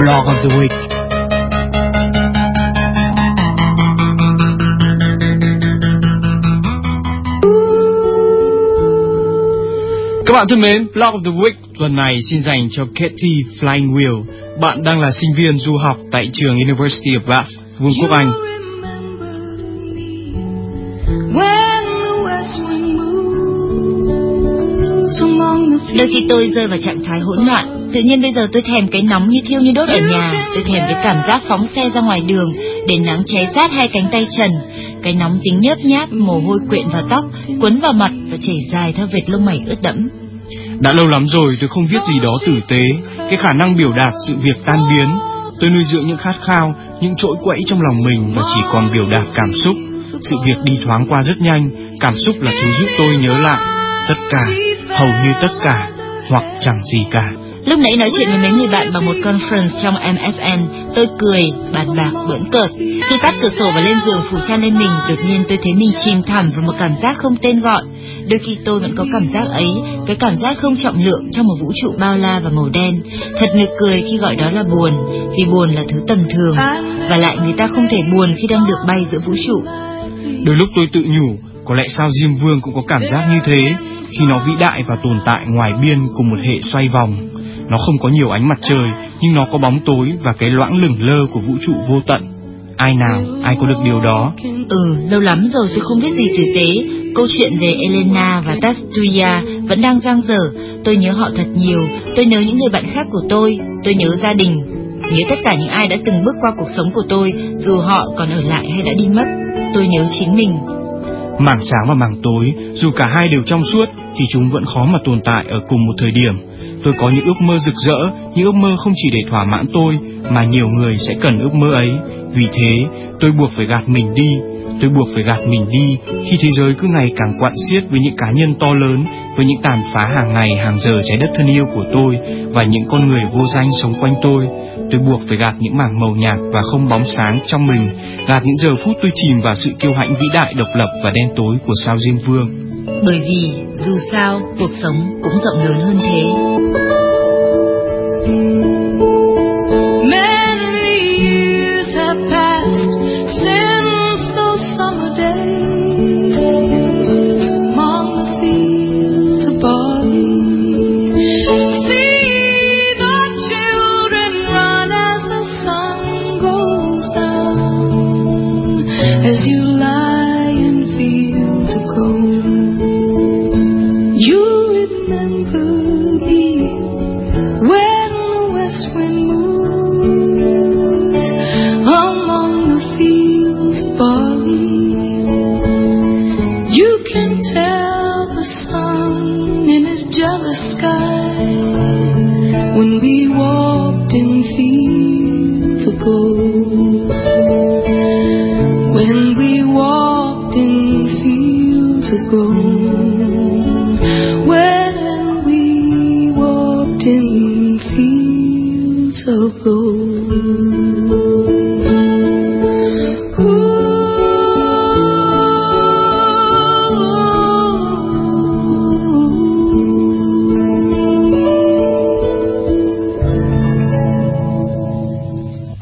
Blog of the Week. Các bạn thân mến, Blog of the Week tuần này xin dành cho Katie Flying Wheel. Bạn đang là sinh viên du học tại trường University of Bath, Vương quốc Anh. Đôi khi tôi rơi vào trạng thái hỗn loạn, tự nhiên bây giờ tôi thèm cái nóng như thiêu như đốt ở nhà. Tôi thèm cái cảm giác phóng xe ra ngoài đường để nắng cháy rát hai cánh tay trần. Cái nóng dính nhớp nháp, mồ hôi quyện vào tóc, quấn vào mặt và chảy dài theo vệt lông mày ướt đẫm. Đã lâu lắm rồi tôi không viết gì đó tử tế, cái khả năng biểu đạt sự việc tan biến. Tôi nuôi dưỡng những khát khao, những trỗi quẫy trong lòng mình và chỉ còn biểu đạt cảm xúc. Sự việc đi thoáng qua rất nhanh, cảm xúc là thứ giúp tôi nhớ lại tất cả, hầu như tất cả, hoặc chẳng gì cả. Lúc nãy nói chuyện với mấy người bạn bằng một conference trong MSN, tôi cười, bàn bạc, bỡn cợt. Khi tắt cửa sổ và lên giường phủ chăn lên mình, đột nhiên tôi thấy mình chìm thẳm vào một cảm giác không tên gọi. Đôi khi tôi vẫn có cảm giác ấy, cái cảm giác không trọng lượng trong một vũ trụ bao la và màu đen. Thật nực cười khi gọi đó là buồn, vì buồn là thứ tầm thường, và lại người ta không thể buồn khi đang được bay giữa vũ trụ. Đôi lúc tôi tự nhủ, có lẽ sao Diêm Vương cũng có cảm giác như thế, khi nó vĩ đại và tồn tại ngoài biên cùng một hệ xoay vòng. Nó không có nhiều ánh mặt trời, nhưng nó có bóng tối và cái loãng lửng lơ của vũ trụ vô tận. Ai có được điều đó? Lâu lắm rồi tôi không biết gì tử tế. Câu chuyện về Elena và Tastuya vẫn đang dang dở. Tôi nhớ họ thật nhiều. Tôi nhớ những người bạn khác của tôi nhớ gia đình, nhớ tất cả những ai đã từng bước qua cuộc sống của tôi, dù họ còn ở lại hay đã đi mất. Tôi nhớ chính mình. Mảng sáng và mảng tối, dù cả hai đều trong suốt, thì chúng vẫn khó mà tồn tại ở cùng một thời điểm. Tôi có những ước mơ rực rỡ, những ước mơ không chỉ để thỏa mãn tôi, mà nhiều người sẽ cần ước mơ ấy. Vì thế, tôi buộc phải gạt mình đi, khi thế giới cứ ngày càng quặn xiết với những cá nhân to lớn, với những tàn phá hàng ngày hàng giờ trái đất thân yêu của tôi, và những con người vô danh sống quanh tôi. Tôi buộc phải gạt những mảng màu nhạt và không bóng sáng trong mình, gạt những giờ phút tôi chìm vào sự kiêu hãnh vĩ đại, độc lập và đen tối của sao Diêm Vương. Bởi vì dù sao cuộc sống cũng rộng lớn hơn thế. When we walked in fields of gold, when we walked in fields of gold.